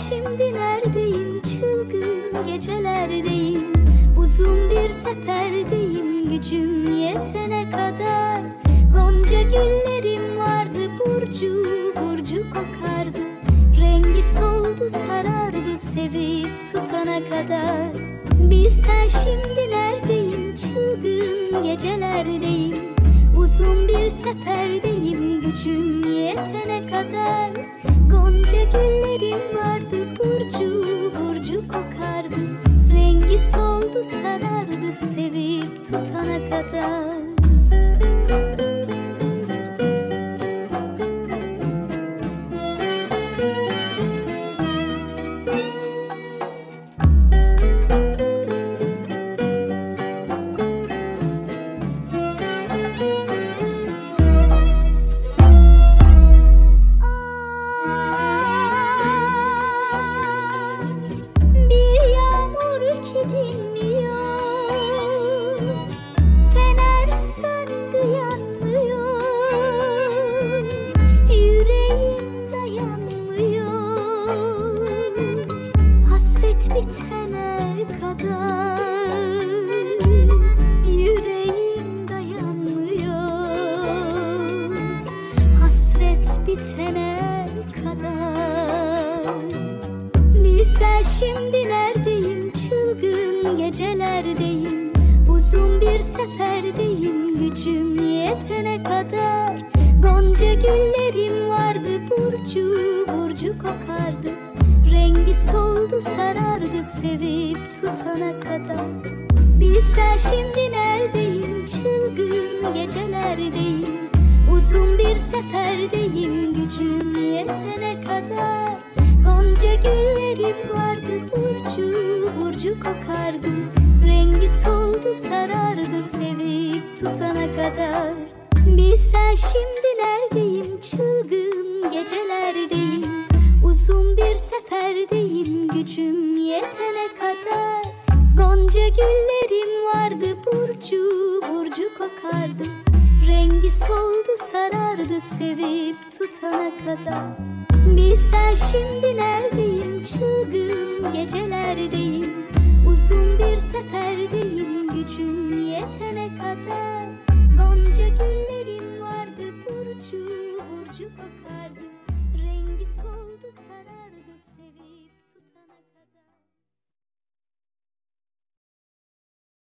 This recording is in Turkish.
şimdi neredeyim? Çılgın gecelerdeyim, uzun bir seferdeyim. Gücüm yetene kadar gonca güllerim vardı, burcu burcu kokardı. Rengi soldu sarardı sevip tutana kadar. Bilsen şimdi neredeyim? Çılgın gecelerdeyim, uzun bir seferdeyim. Gücüm yetene kadar gonca güllerim vardı, burcu burcu kokardı. Rengi soldu sarardı sevip tutana kadar. Dinmiyor, fener söndü yanmıyor, yüreğim dayanmıyor. Hasret bitene kadar yüreğim dayanmıyor. Hasret bitene kadar. Bilsen şimdi neredeyim? Çılgın gecelerdeyim, uzun bir seferdeyim. Gücüm yetene kadar gonca güllerim vardı, burcu burcu kokardı. Rengi soldu sarardı sevip tutana kadar. Bilsen şimdi neredeyim? Çılgın gecelerdeyim, uzun bir seferdeyim. Gücüm yetene kadar gonca güllerim vardı, burcu burcu kokardı. Rengi soldu sarardı sevip tutana kadar. Bilsen şimdi neredeyim? Çılgın gecelerdeyim, uzun bir seferdeyim. Gücüm yetene kadar gonca güllerim vardı, burcu burcu kokardı. Rengi soldu sarardı sevip tutana kadar. Bilsen şimdi neredeyim? Çılgın gecelerdeyim, uzun bir seferdeyim. Gücüm yetene kadar gonca güllerim vardı, burcu burcu kokardı. Rengi soldu sarardı.